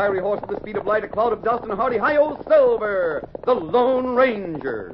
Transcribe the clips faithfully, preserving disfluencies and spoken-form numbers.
fiery horse with the speed of light, a cloud of dust, and a hearty hi-yo Silver, the Lone Ranger.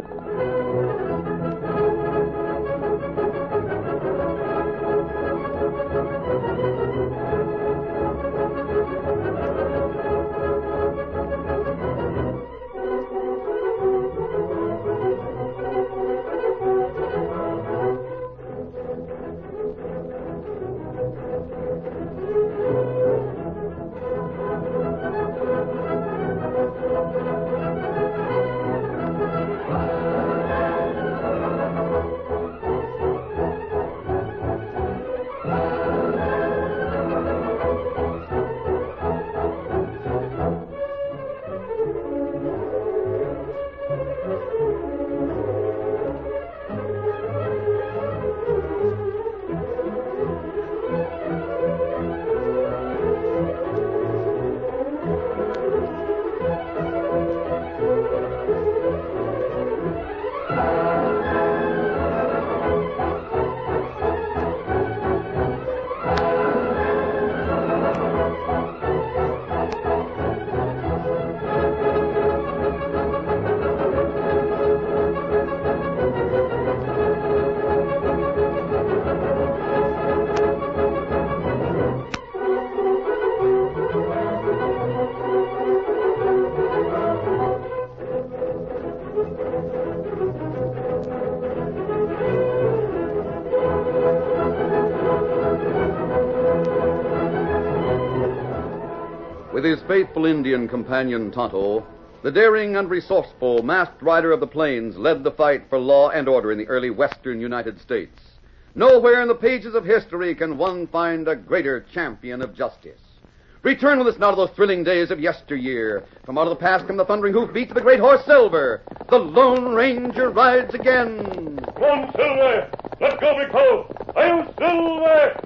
With his faithful Indian companion Tonto, the daring and resourceful masked rider of the plains led the fight for law and order in the early western United States. Nowhere in the pages of history can one find a greater champion of justice. Return with us now to those thrilling days of yesteryear. From out of the past come the thundering hoofbeats of the great horse Silver. The Lone Ranger rides again. Come on, Silver! Let's go, big fellow! Hi-yo, Silver!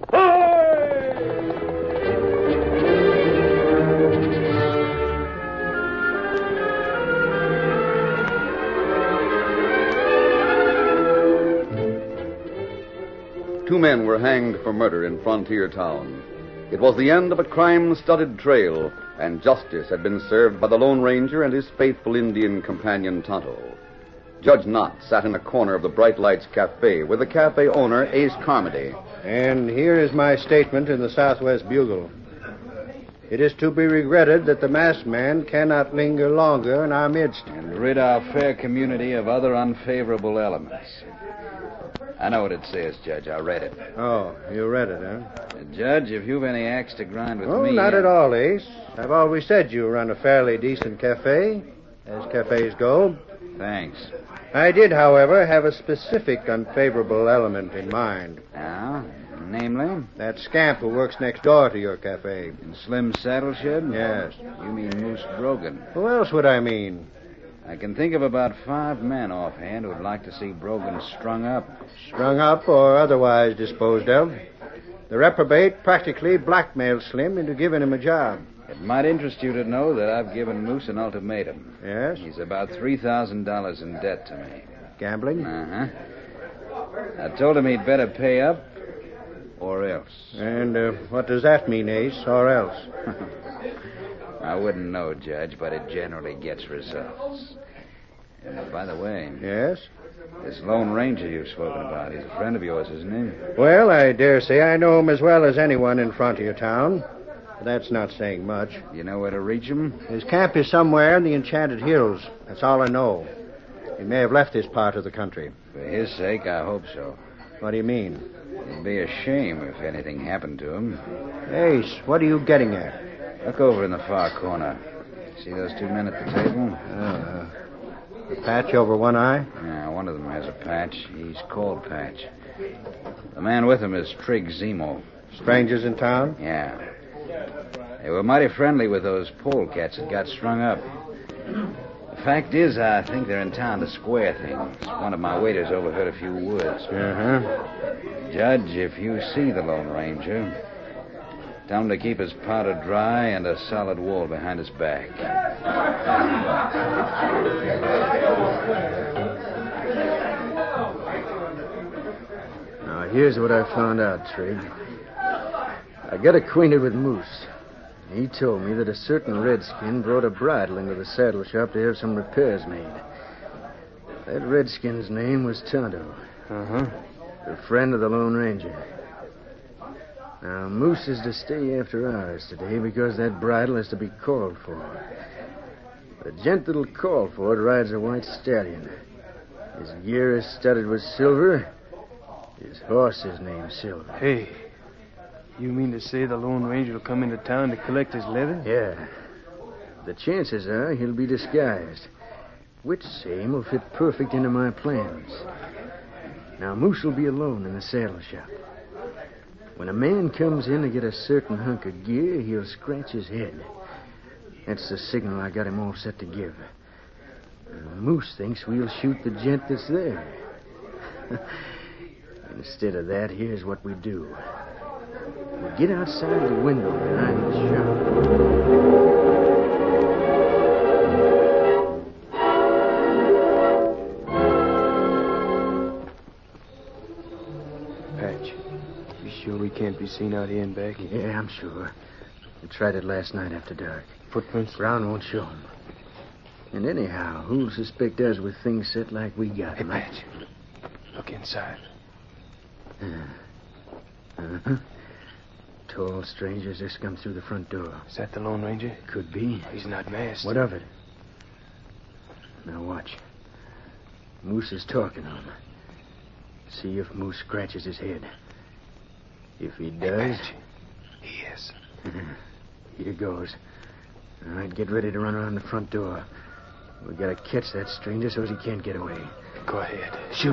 Hi! Two men were hanged for murder in Frontier Town. It was the end of a crime-studded trail, and justice had been served by the Lone Ranger and his faithful Indian companion Tonto. Judge Knott sat in a corner of the Bright Lights Cafe with the cafe owner, Ace Carmody. And here is my statement in the Southwest Bugle. It is to be regretted that the masked man cannot linger longer in our midst. And rid our fair community of other unfavorable elements. I know what it says, Judge. I read it. Oh, you read it, huh? Uh, Judge, if you've any axe to grind with oh, me... Oh, not uh... at all, Ace. I've always said you run a fairly decent cafe, as cafes go. Thanks. I did, however, have a specific unfavorable element in mind. Now, namely? That scamp who works next door to your cafe. In Slim Saddleshed? Yes. You mean Moose Brogan. Who else would I mean? I can think of about five men offhand who'd like to see Brogan strung up. Strung up or otherwise disposed of. The reprobate practically blackmailed Slim into giving him a job. It might interest you to know that I've given Moose an ultimatum. Yes? He's about three thousand dollars in debt to me. Gambling? Uh-huh. I told him he'd better pay up or else. And uh, what does that mean, Ace, or else? I wouldn't know, Judge, but it generally gets results. And by the way... Yes? This Lone Ranger you've spoken about, he's a friend of yours, isn't he? Well, I dare say I know him as well as anyone in Frontier Town. But that's not saying much. You know where to reach him? His camp is somewhere in the Enchanted Hills. That's all I know. He may have left this part of the country. For his sake, I hope so. What do you mean? It'd be a shame if anything happened to him. Ace, what are you getting at? Look over in the far corner. See those two men at the table? Uh, a patch over one eye? Yeah, one of them has a patch. He's called Patch. The man with him is Trigg Zemo. Strangers in town? Yeah. They were mighty friendly with those polecats that got strung up. The fact is, I think they're in town to square things. One of my waiters overheard a few words. Uh-huh. Judge, if you see the Lone Ranger... Tell him to keep his powder dry and a solid wall behind his back. Now, here's what I found out, Trigg. I got acquainted with Moose. He told me that a certain redskin brought a bridle into the saddle shop to have some repairs made. That redskin's name was Tonto. Uh-huh. A friend of the Lone Ranger. Now, Moose is to stay after hours today because that bridle is to be called for. The gent that'll call for it rides a white stallion. His gear is studded with silver. His horse is named Silver. Hey, you mean to say the Lone Ranger will come into town to collect his leather? Yeah. The chances are he'll be disguised, which same will fit perfect into my plans. Now, Moose will be alone in the saddle shop. When a man comes in to get a certain hunk of gear, he'll scratch his head. That's the signal I got him all set to give. Uh, Moose thinks we'll shoot the gent that's there. Instead of that, here's what we do. We get outside the window behind the shop. Patch, you sure we can't be seen out here and back? Yeah, I'm sure. We tried it last night after dark. Footprints? Brown won't show 'em. And anyhow, who'll suspect us with things set like we got Hey, 'em? Patch, look inside. Uh-huh. Tall strangers just come through the front door. Is that the Lone Ranger? Could be. He's not masked. What of it? Now watch. Moose is talking to him. See if Moose scratches his head. If he does... Hey, Patch, he is. Here goes. All right, get ready to run around the front door. We gotta catch that stranger so he can't get away. Go ahead. Shoot.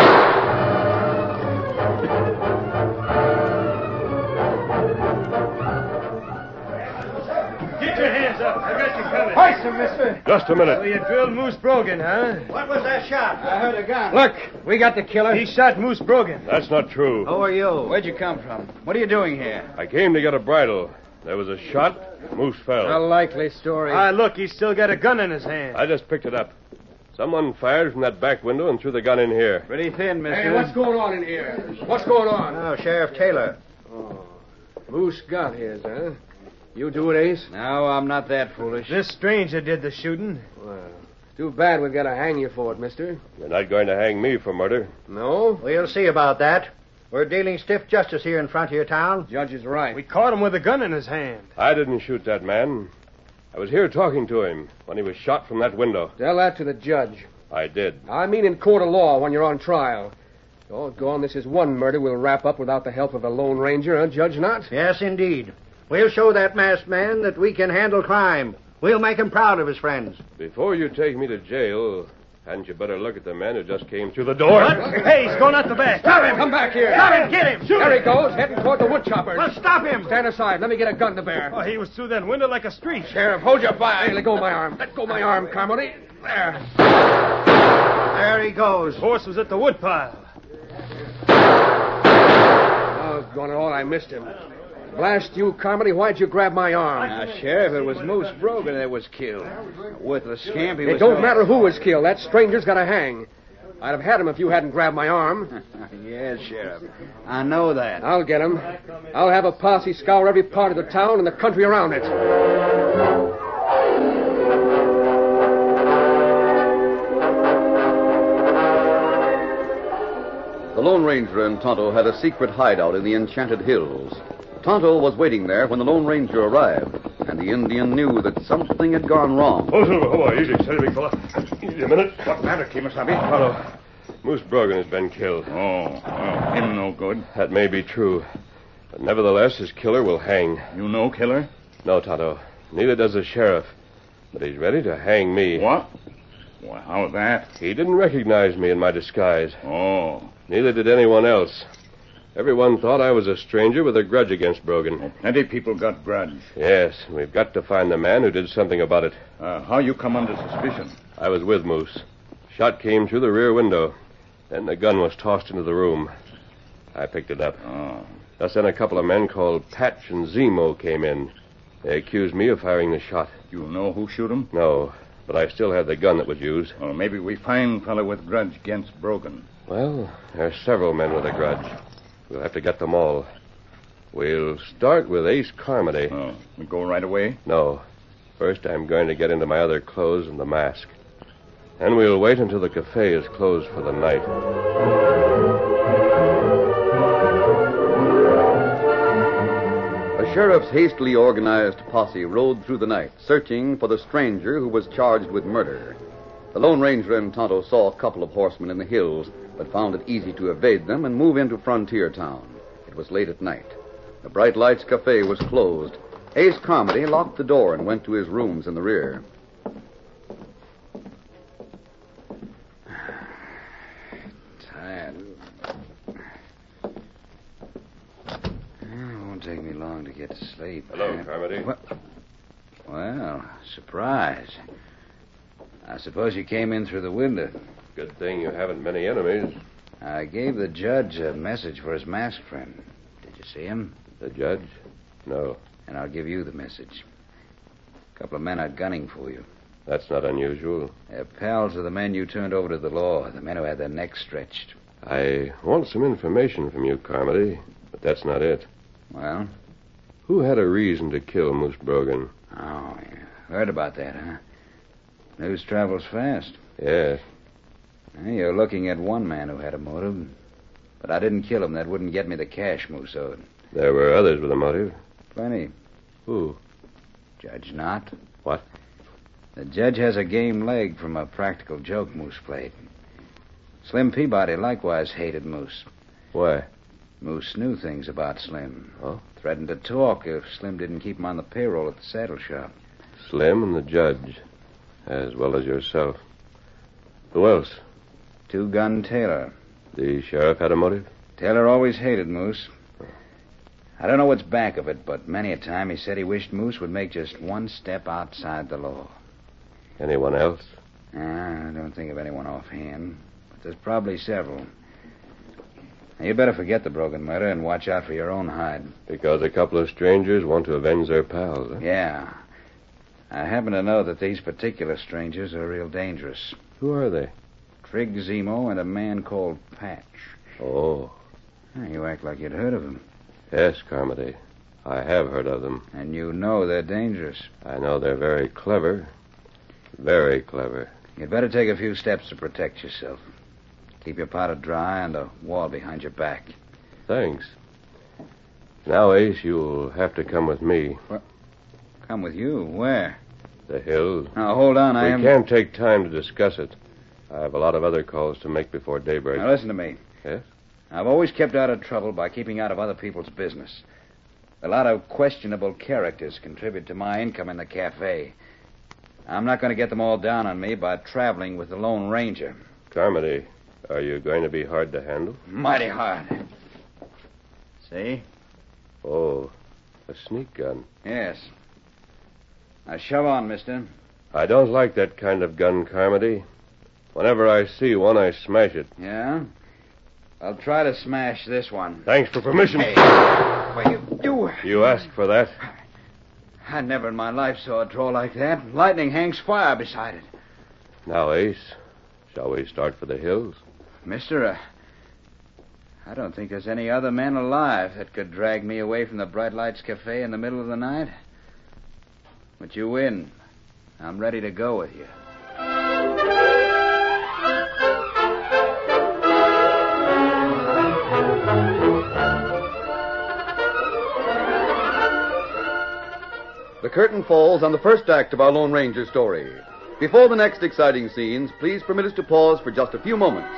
Get your hands up. I got you covered. Hoist him, mister. Just a minute. So you drilled Moose Brogan, huh? What was that shot? I heard a gun. Look, we got the killer. He shot Moose Brogan. That's not true. Who are you? Where'd you come from? What are you doing here? I came to get a bridle. There was a shot. Moose fell. A likely story. Ah, look, he's still got a gun in his hand. I just picked it up. Someone fired from that back window and threw the gun in here. Pretty thin, mister. Hey, what's going on in here? What's going on? Oh, Sheriff Taylor. Oh, Moose got his, huh? You do it, Ace? No, I'm not that foolish. This stranger did the shooting. Well, too bad we've got to hang you for it, mister. You're not going to hang me for murder. No? We'll see about that. We're dealing stiff justice here in front of your town. Judge is right. We caught him with a gun in his hand. I didn't shoot that man. I was here talking to him when he was shot from that window. Tell that to the judge. I did. I mean in court of law when you're on trial. Doggone, this is one murder we'll wrap up without the help of a Lone Ranger, huh, Judge Knott? Yes, indeed. We'll show that masked man that we can handle crime. We'll make him proud of his friends. Before you take me to jail, hadn't you better look at the man who just came through the door? What? Hey, he's going out the back. Stop him! Come back here! Stop him! Get him! Shoot There him! he goes, heading toward the wood choppers. Well, stop him! Stand aside. Let me get a gun to bear. Oh, he was through that window like a streak. Sheriff, hold your fire. Hey, let go of my arm. Let go of my arm, Carmody. There. There he goes. His horse was at the wood pile. Doggone it all, I missed him. Blast you, Carmody, why'd you grab my arm? Now, Sheriff, it was Moose Brogan that was killed. A worthless scamp. He It was don't so- matter who was killed. That stranger's got to hang. I'd have had him if you hadn't grabbed my arm. Yes, Sheriff. I know that. I'll get him. I'll have a posse scour every part of the town and the country around it. The Lone Ranger and Tonto had a secret hideout in the Enchanted Hills. Tonto was waiting there when the Lone Ranger arrived, and the Indian knew that something had gone wrong. Oh, Silver, hold on. Easy, steady, big fella. Easy a minute. What matter, Kemosabe? Tonto, Moose Brogan has been killed. Oh, well, him no good. That may be true. But nevertheless, his killer will hang. You know killer? No, Tonto. Neither does the sheriff. But he's ready to hang me. What? Well, how's that? He didn't recognize me in my disguise. Oh. Neither did anyone else. Everyone thought I was a stranger with a grudge against Brogan. Oh, plenty people got grudge. Yes, we've got to find the man who did something about it. Uh, how you come under suspicion? I was with Moose. Shot came through the rear window. Then the gun was tossed into the room. I picked it up. Oh. Just then a couple of men called Patch and Zemo came in. They accused me of firing the shot. You know who shoot him? No, but I still had the gun that was used. Well, maybe we find fella with grudge against Brogan. Well, there are several men with a grudge. We'll have to get them all. We'll start with Ace Carmody. Oh, we go right away? No. First, I'm going to get into my other clothes and the mask. Then we'll wait until the cafe is closed for the night. A sheriff's hastily organized posse rode through the night, searching for the stranger who was charged with murder. The Lone Ranger and Tonto saw a couple of horsemen in the hills, but found it easy to evade them and move into Frontier Town. It was late at night. The Bright Lights Cafe was closed. Ace Carmody locked the door and went to his rooms in the rear. Tired. It won't take me long to get to sleep. Hello, Carmody. What? Well, surprise. I suppose you came in through the window. Good thing you haven't many enemies. I gave the judge a message for his masked friend. Did you see him? The judge? No. And I'll give you the message. A couple of men are gunning for you. That's not unusual. They're pals of the men you turned over to the law, the men who had their necks stretched. I want some information from you, Carmody, but that's not it. Well? Who had a reason to kill Moose Brogan? Oh, yeah. Heard about that, huh? News travels fast. Yes. Well, you're looking at one man who had a motive. But I didn't kill him. That wouldn't get me the cash Moose owed. There were others with a motive. Plenty. Who? Judge Knott. What? The judge has a game leg from a practical joke Moose played. Slim Peabody likewise hated Moose. Why? Moose knew things about Slim. Oh? Threatened to talk if Slim didn't keep him on the payroll at the saddle shop. Slim and the judge, as well as yourself. Who else? Two-Gun Taylor. The sheriff had a motive? Taylor always hated Moose. I don't know what's back of it, but many a time he said he wished Moose would make just one step outside the law. Anyone else? Ah, I don't think of anyone offhand, but there's probably several. Now, you better forget the Brogan murder and watch out for your own hide. Because a couple of strangers want to avenge their pals, huh? Yeah. I happen to know that these particular strangers are real dangerous. Who are they? Trig Zemo and a man called Patch. Oh. You act like you'd heard of them. Yes, Carmody. I have heard of them. And you know they're dangerous. I know they're very clever. Very clever. You'd better take a few steps to protect yourself. Keep your powder dry and a wall behind your back. Thanks. Now, Ace, you'll have to come with me. What? Come with you? Where? The hills. Now, hold on. I we am... can't take time to discuss it. I have a lot of other calls to make before daybreak. Now, listen to me. Yes? I've always kept out of trouble by keeping out of other people's business. A lot of questionable characters contribute to my income in the cafe. I'm not going to get them all down on me by traveling with the Lone Ranger. Carmody, are you going to be hard to handle? Mighty hard. See? Oh, a sneak gun. Yes. Now, shove on, mister. I don't like that kind of gun, Carmody. Whenever I see one, I smash it. Yeah? I'll try to smash this one. Thanks for permission. Hey, what you do? You asked for that. I never in my life saw a draw like that. Lightning hangs fire beside it. Now, Ace, shall we start for the hills? Mister, uh, I don't think there's any other man alive that could drag me away from the Bright Lights Cafe in the middle of the night. But you win. I'm ready to go with you. The curtain falls on the first act of our Lone Ranger story. Before the next exciting scenes, please permit us to pause for just a few moments.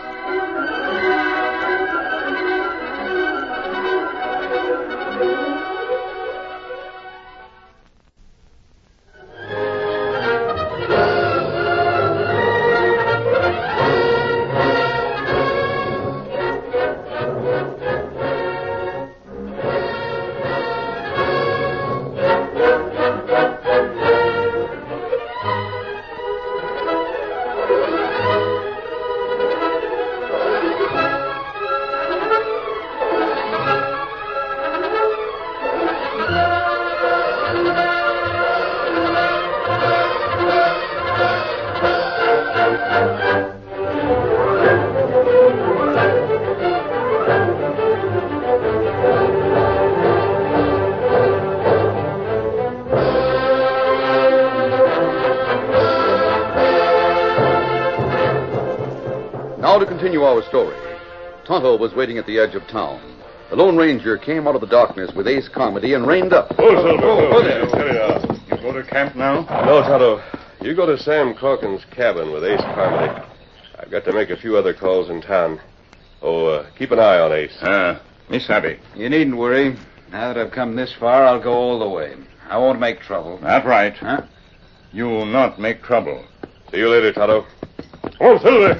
continue our story. Tonto was waiting at the edge of town. The Lone Ranger came out of the darkness with Ace Carmody and reined up. Oh, Silver. Oh, Oh, there. Steady now. You go to camp now? No, Tonto. You go to Sam Corkin's cabin with Ace Carmody. I've got to make a few other calls in town. Oh, uh, keep an eye on Ace. Ah, Miss Abby. You needn't worry. Now that I've come this far, I'll go all the way. I won't make trouble. That's right. Huh? You will not make trouble. See you later, Tonto. Oh, Silver!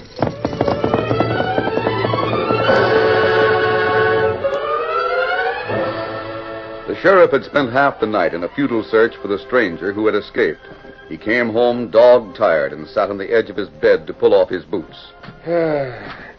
The sheriff had spent half the night in a futile search for the stranger who had escaped. He came home dog-tired and sat on the edge of his bed to pull off his boots. There.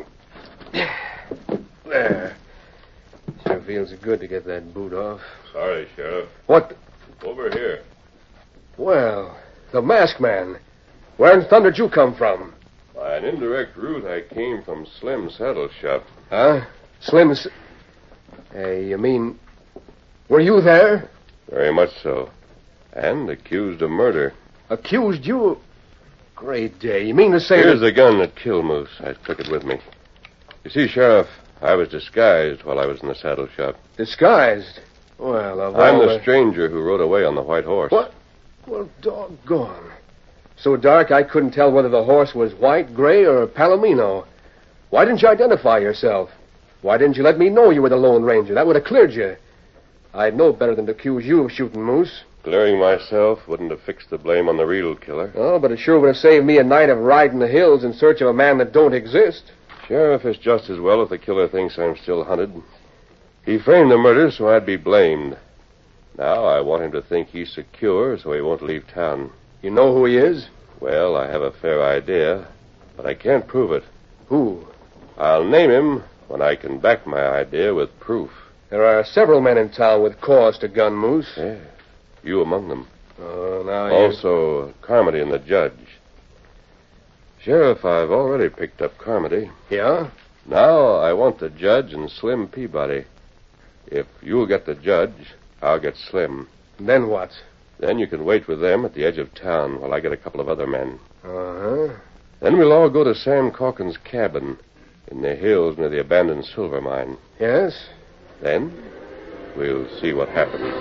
Sure feels good to get that boot off. Sorry, Sheriff. What? Over here. Well, the masked man. Where in thunder did you come from? By an indirect route, I came from Slim's saddle shop. Huh? Slim's... Hey, you mean... Were you there? Very much so. And accused of murder. Accused you of... Great day. You mean to say... Here's that... the gun that killed Moose. I took it with me. You see, Sheriff, I was disguised while I was in the saddle shop. Disguised? Well, of I'm all the stranger who rode away on the white horse. What? Well, doggone. So dark I couldn't tell whether the horse was white, gray, or palomino. Why didn't you identify yourself? Why didn't you let me know you were the Lone Ranger? That would have cleared you. I'd know better than to accuse you of shooting Moose. Clearing myself wouldn't have fixed the blame on the real killer. Oh, but it sure would have saved me a night of riding the hills in search of a man that don't exist. Sheriff, it's just as well if the killer thinks I'm still hunted. He framed the murder so I'd be blamed. Now I want him to think he's secure so he won't leave town. You know who he is? Well, I have a fair idea, but I can't prove it. Who? I'll name him when I can back my idea with proof. There are several men in town with cause to gun Moose. Yeah, you among them. Oh, now you... Also, Carmody and the judge. Sheriff, I've already picked up Carmody. Yeah? Now I want the judge and Slim Peabody. If you'll get the judge, I'll get Slim. Then what? Then you can wait with them at the edge of town while I get a couple of other men. Uh-huh. Then we'll all go to Sam Corkin's cabin in the hills near the abandoned silver mine. Yes? Then we'll see what happens.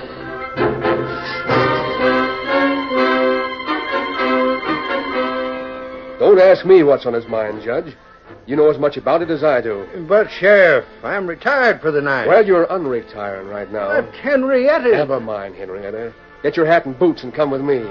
Don't ask me what's on his mind, Judge. You know as much about it as I do. But, Sheriff, I'm retired for the night. Well, you're unretiring right now. But Henrietta... Never mind, Henrietta. Get your hat and boots and come with me.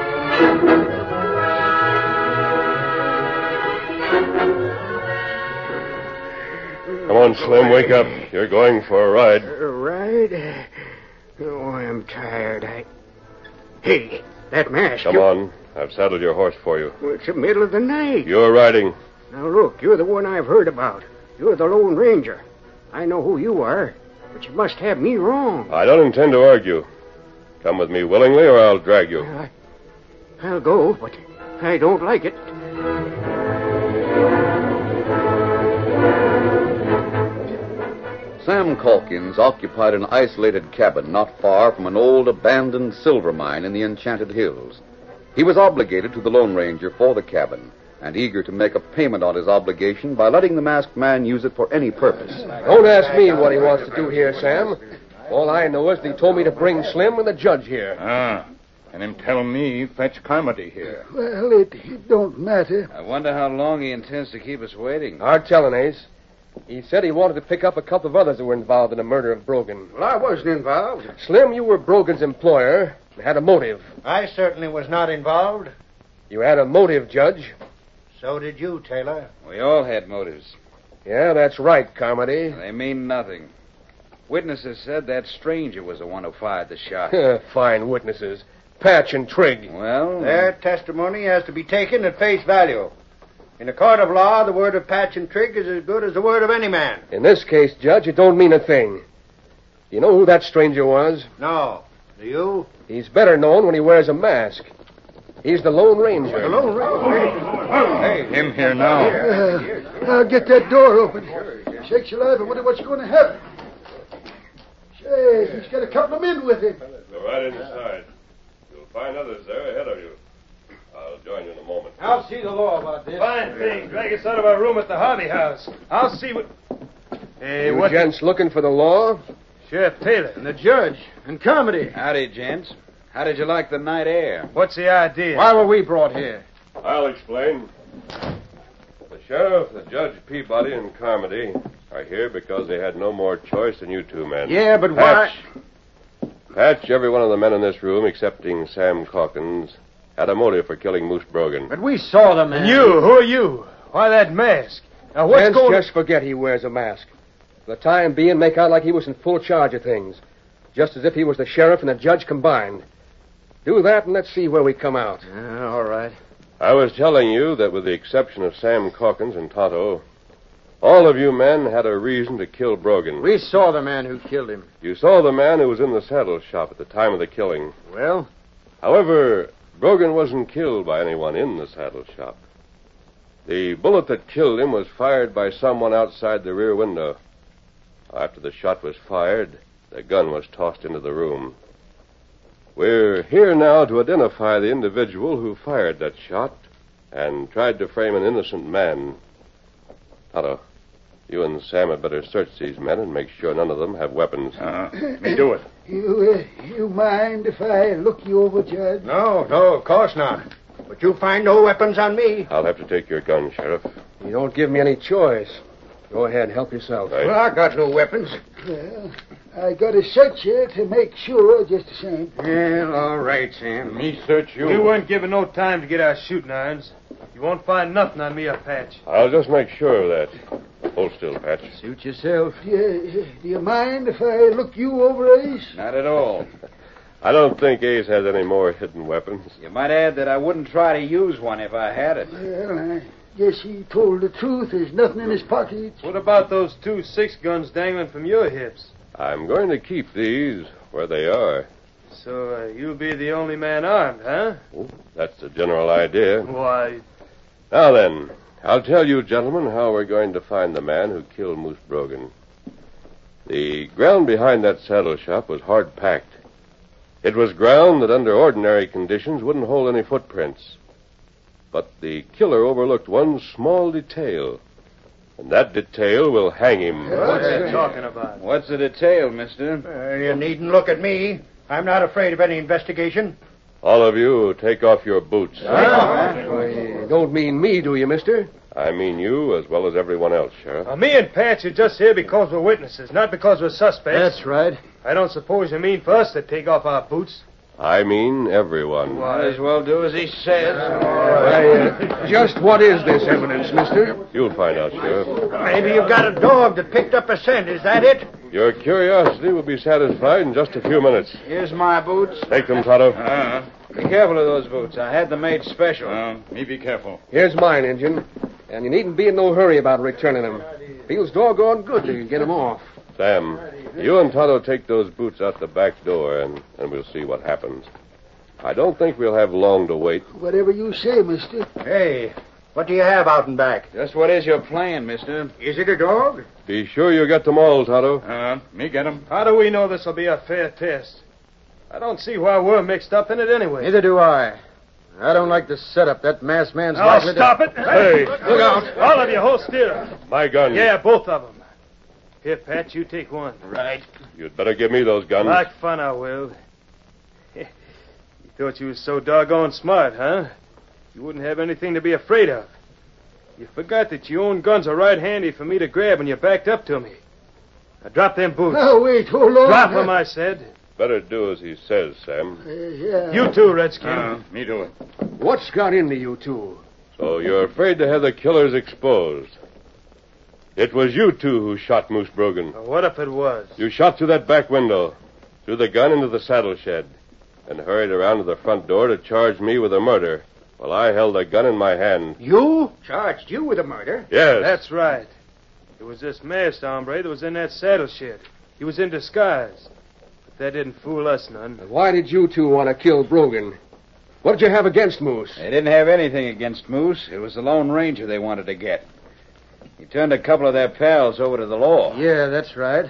Come on, Slim, wake up. You're going for a ride. A ride? Oh, I'm tired. I... Hey, that mask. Come you... on. I've saddled your horse for you. Well, it's the middle of the night. You're riding. Now, look, you're the one I've heard about. You're the Lone Ranger. I know who you are, but you must have me wrong. I don't intend to argue. Come with me willingly, or I'll drag you. I, I'll go, but I don't like it. Sam Calkins occupied an isolated cabin not far from an old abandoned silver mine in the Enchanted Hills. He was obligated to the Lone Ranger for the cabin, and eager to make a payment on his obligation by letting the masked man use it for any purpose. Don't ask me what he wants to do here, Sam. All I know is that he told me to bring Slim and the judge here. Ah, and him telling me fetch Carmody here. Well, it, it don't matter. I wonder how long he intends to keep us waiting. Hard telling, Ace. He said he wanted to pick up a couple of others who were involved in the murder of Brogan. Well, I wasn't involved. Slim, you were Brogan's employer and had a motive. I certainly was not involved. You had a motive, Judge. So did you, Taylor. We all had motives. Yeah, that's right, Carmody. They mean nothing. Witnesses said that stranger was the one who fired the shot. Fine witnesses. Patch and Trigg. Well, Their testimony has to be taken at face value. In a court of law, the word of Patch and Trigg is as good as the word of any man. In this case, Judge, it don't mean a thing. You know who that stranger was? No. Do you? He's better known when he wears a mask. He's the Lone Ranger. The Lone Ranger. Hey, him here now. Uh, I'll get that door open. Shakes your life. I wonder what's going to happen. Say, he's got a couple of men with him. Go right inside. You'll find others there ahead of you. I'll join you in a moment. I'll see the law about this. Fine thing. Drag us out of our room at the Harvey house. I'll see what... Hey, You what... gents looking for the law? Sheriff Taylor. And the judge. And Carmody. Howdy, gents. How did you like the night air? What's the idea? Why were we brought here? I'll explain. The sheriff, the judge, Peabody, and Carmody are here because they had no more choice than you two men. Yeah, but Patch. why... Patch, every one of the men in this room, excepting Sam Calkins, had a motive for killing Moose Brogan. But we saw the man. And you, who are you? Why that mask? Now, what's Gents, going... just forget he wears a mask. For the time being, make out like he was in full charge of things. Just as if he was the sheriff and the judge combined. Do that, and let's see where we come out. Uh, all right. I was telling you that with the exception of Sam Calkins and Tonto, all of you men had a reason to kill Brogan. We saw the man who killed him. You saw the man who was in the saddle shop at the time of the killing. Well? However, Brogan wasn't killed by anyone in the saddle shop. The bullet that killed him was fired by someone outside the rear window. After the shot was fired, the gun was tossed into the room. We're here now to identify the individual who fired that shot and tried to frame an innocent man. Otto, you and Sam had better search these men and make sure none of them have weapons. Uh, me do it. You, uh, you mind if I look you over, Judge? No, no, of course not. But you find no weapons on me. I'll have to take your gun, Sheriff. You don't give me any choice. Go ahead, help yourself. Right. Well, I got no weapons. Well, I got to search you to make sure, just the same. Well, all right, Sam. Me search you. We weren't given no time to get our shooting irons. You won't find nothing on me or Patch. I'll just make sure of that. Hold still, Patch. Suit yourself. Do you, do you mind if I look you over, Ace? Not at all. I don't think Ace has any more hidden weapons. You might add that I wouldn't try to use one if I had it. Well, I guess he told the truth. There's nothing in his pockets. What about those two six guns dangling from your hips? I'm going to keep these where they are. So uh, you'll be the only man armed, huh? That's the general idea. Why, Now then, I'll tell you, gentlemen, how we're going to find the man who killed Moose Brogan. The ground behind that saddle shop was hard packed. It was ground that under ordinary conditions wouldn't hold any footprints. But the killer overlooked one small detail. And that detail will hang him. what's he talking about? What's the detail, mister? Uh, you needn't look at me. I'm not afraid of any investigation. All of you, take off your boots. You don't mean me, do you, mister? I mean you as well as everyone else, Sheriff. Uh, me and Patch are just here because we're witnesses, not because we're suspects. That's right. I don't suppose you mean for us to take off our boots. I mean everyone. Might as well do as he says. Uh, just what is this evidence, mister? You'll find out, Sheriff. Maybe you've got a dog that picked up a scent. Is that it? Your curiosity will be satisfied in just a few minutes. Here's my boots. Take them, Tonto. Uh, Be careful of those boots. I had them made special. uh, me be careful. Here's mine, Injun. And you needn't be in no hurry about returning them. Feels doggone good to get them off. Sam, you and Tonto take those boots out the back door, and, and we'll see what happens. I don't think we'll have long to wait. Whatever you say, mister. Hey, what do you have out and back? Just what is your plan, mister? Is it a dog? Be sure you get them all, Tonto. Uh, me get him. How do we know this will be a fair test? I don't see why we're mixed up in it anyway. Neither do I. I don't like the setup. That masked man's Now likely stop to... it. Hey, Look out. All of you, hold still. My gun. Yeah, both of them. Here, Pat, you take one. Right. You'd better give me those guns. Like fun, I will. You thought you was so doggone smart, huh? You wouldn't have anything to be afraid of. You forgot that your own guns are right handy for me to grab when you backed up to me. Now drop them boots. Now, wait, hold on. Drop them, I said. Better do as he says, Sam. Uh, yeah. You too, Redskin. Uh, me do it. What's got into you two? So you're afraid to have the killers exposed. It was you two who shot Moose Brogan. Now, what if it was? You shot through that back window, threw the gun into the saddle shed, and hurried around to the front door to charge me with a murder while I held a gun in my hand. You? Charged you with a murder? Yes. That's right. It was this masked hombre that was in that saddle shed. He was in disguise. But that didn't fool us none. Why did you two want to kill Brogan? What did you have against Moose? They didn't have anything against Moose. It was the Lone Ranger they wanted to get. He turned a couple of their pals over to the law. Yeah, that's right.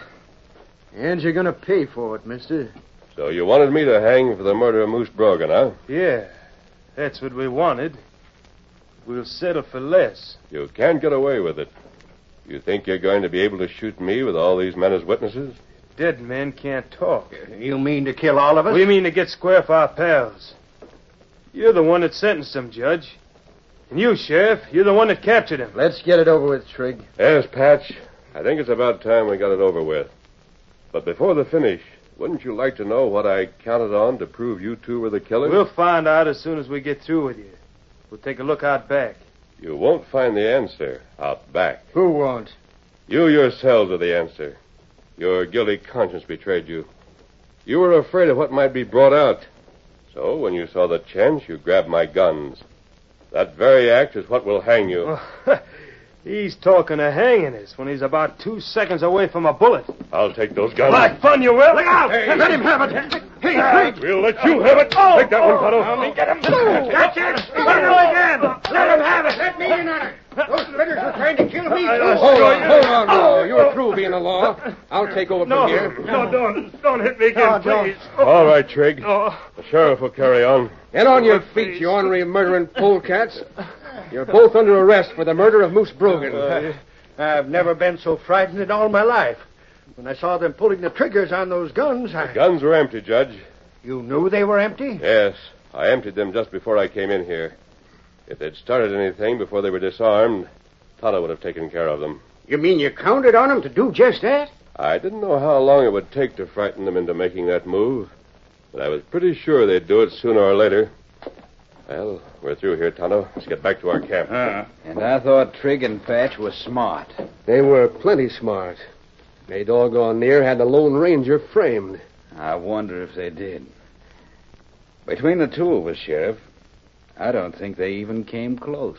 And you're going to pay for it, mister. So you wanted me to hang for the murder of Moose Brogan, huh? Yeah. That's what we wanted. We'll settle for less. You can't get away with it. You think you're going to be able to shoot me with all these men as witnesses? Dead men can't talk. You mean to kill all of us? We mean to get square for our pals. You're the one that sentenced them, Judge. And you, Sheriff, you're the one that captured him. Let's get it over with, Trigg. Yes, Patch. I think it's about time we got it over with. But before the finish, wouldn't you like to know what I counted on to prove you two were the killers? We'll find out as soon as we get through with you. We'll take a look out back. You won't find the answer out back. Who won't? You yourselves are the answer. Your guilty conscience betrayed you. You were afraid of what might be brought out. So when you saw the chance, you grabbed my guns. That very act is what will hang you. Oh, he's talking of hanging us when he's about two seconds away from a bullet. I'll take those guns. Like fun, you will. Look out! Hey, Let him have it! Hey, uh, Trigg! We'll let you have it. Oh, take that one, Tonto. Oh, get him. That's it! He's going to go again! Let him have it! Let me in on it! Those critters are trying to kill me, too! Hold on, hold on, now. You're through being the law. I'll take over No, from here. no, don't. Don't hit me again, No, don't. please. All right, Trigg. Oh. The sheriff will carry on. Get on your Oh, feet, please. you ornery murdering polecats. You're both under arrest for the murder of Moose Brogan. Uh, I've never been so frightened in all my life. When I saw them pulling the triggers on those guns, I... The guns were empty, Judge. You knew they were empty? Yes. I emptied them just before I came in here. If they'd started anything before they were disarmed, Tonto would have taken care of them. You mean you counted on them to do just that? I didn't know how long it would take to frighten them into making that move, but I was pretty sure they'd do it sooner or later. Well, we're through here, Tonto. Let's get back to our camp. Uh, And I thought Trigg and Patch was smart. They were plenty smart. They doggone near had the Lone Ranger framed. I wonder if they did. Between the two of us, Sheriff, I don't think they even came close.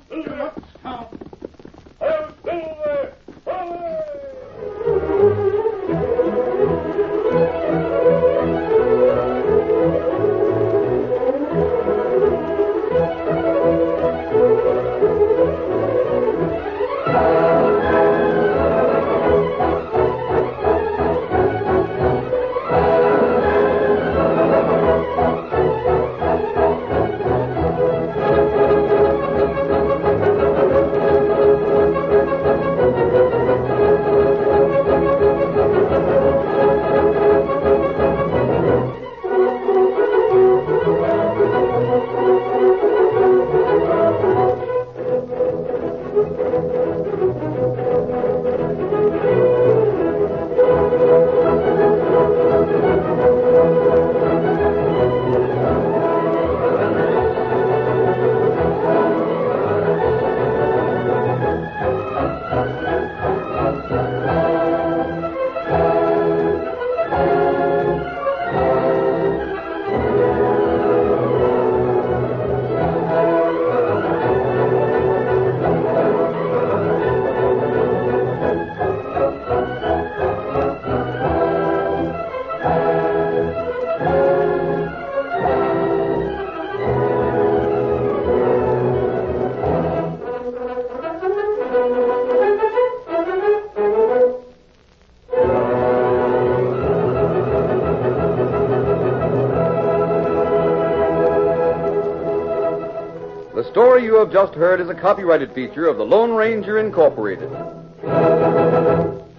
The story you have just heard is a copyrighted feature of the Lone Ranger Incorporated.